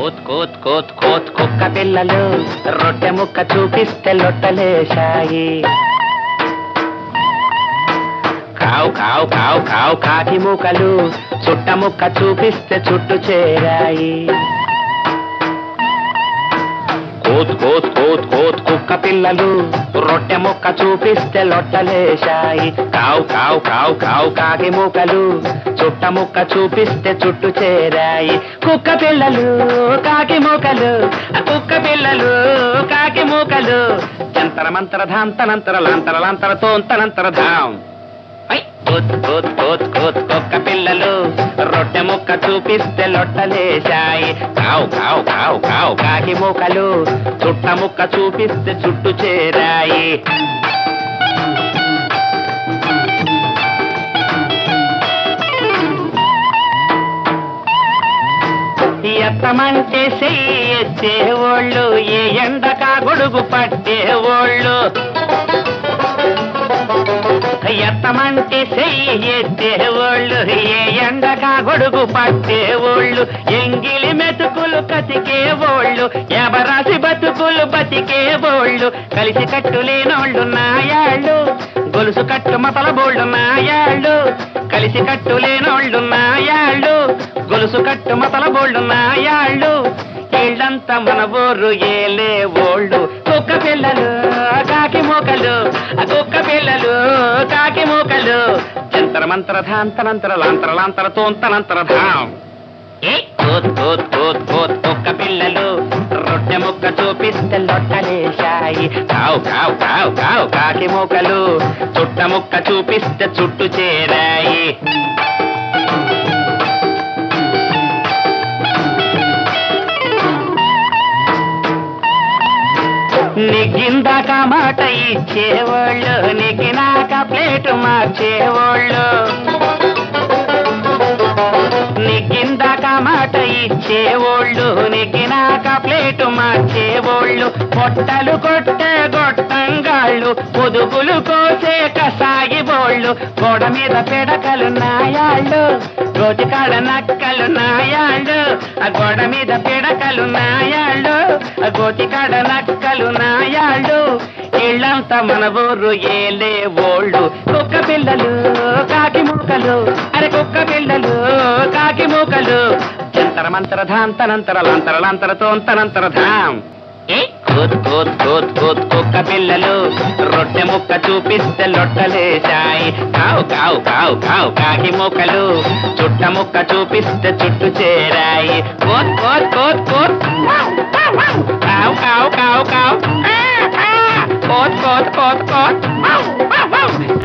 కోత్ కోత్ కోత్ కోత్ కుక్క పిల్లలు రొట్టె ముక్క చూపిస్తే లొట్టలేశాయి. కావు కావు కావు కావు కాకి మూకలు చుట్ట ముక్క చూపిస్తే చుట్టు చేరాయి. కోత్ కోత్ కోత్ కోత్ కుక్క పిల్లలు రొట్టె ముక్క చూపిస్తే లొట్టలేశాయి. కావు కావు కావు కావు కాకి మూకలు చుట్ట ముక్క చూపిస్తే చుట్టు చేరాయి. కుక్క పిల్లలు కాకి మూకలు కుక్క పిల్లలు కాకి మూకలు జంతర మంతర ధాంతనంతర లాంతర లాంతర తోంతనంతర ధాం. కోత్ కోత్ కోత్ కోత్ కుక్క పిల్లలు రొట్టె ముక్క చూపిస్తే లొట్టలేశాయి. కావు కావు కావు కావు కాకి మూకలు చుట్ట ముక్క చూపిస్తే చుట్టు చేరాయి. ఎత్తమంటే చెయ్యి ఎత్తేవాళ్ళు ఏ ఎండకా గొడుగు పట్టేవాళ్ళు. ఎత్తమంటే చెయ్యి ఎత్తేవాళ్ళు ఏ ఎండకా గొడుగు పట్టేవాళ్ళు. ఎంగిలి మెతుకులు కతికేవాళ్ళు ఎవరాసి బతుకులు బతికేవాళ్ళు. కలిసి కట్టులేనోళ్ళు నాయాళ్ళు గొలుసు కట్టు మతల బోళ్ళు నాయాళ్ళు. కలిసి కట్టులేనోళ్ళు నాయాళ్ళు గొలుసు కట్టు మతల బోళ్ళు నాయాళ్ళు. ఇళ్ళంతా మన ఊరు ఏలే ఓళ్ళు. కుక్క పిల్లలు కాకి మూకలు కుక్క పిల్లలు కాకి మూకలు జంతర మంతర ధాంతనంతర లాంతర లాంతర తోంతనంతర ధాం. కోత్ కోత్ కోత్ కోత్ కుక్క పిల్లలు రొట్టె ముక్క చూపిస్తే లొట్టలేశాయి. కావు కావు కావు కావు కాకి మూకలు చుట్ట ముక్క చూపిస్తే చుట్టు చేరాయి. నెగ్గిందాక మాట ఇచ్చేవాళ్ళు నెగ్గినాక ప్లేటు మార్చేవాళ్ళు. నెగ్గిందాక మాట ఇచ్చేవాళ్ళు నెగ్గినాక ప్లేటు మార్చేవాళ్ళు. పొట్టలు కొట్టే గొట్టంగాళ్ళు పొదుగులు కోసే కసాయి బోళ్ళు. గోడ మీద పిడకలు నాయాళ్ళు గోటికాడ నక్కలు నాయాళ్ళు. ఆ గోడ మీద పిడకలు నాయాళ్ళు గోటికాడ నక్కలు నాయాళ్ళు. ఇళ్ళంతా మన ఊరు ఏలే ఓళ్ళు. కుక్క పిల్లలు కాకి మూకలు అరే కుక్క పిల్లలు కాకి మూకలు జంతర మంతర ధాంతనంతర లాంతర లాంతర తోంతనంతర ధాం. కోత్ కోత్ కోత్ కోత్ కుక్క పిల్లలు రొట్టె ముక్క చూపిస్తే లొట్టలేశాయి. కావు కావు కావు కావు కాకి మూకలు చుట్ట ముక్క చూపిస్తే చుట్టు చేరాయి. కోత్ కోత్ కోత్ కోత్ కావు కావు కావు కావు కోత్ కోత్ కోత్ కోత్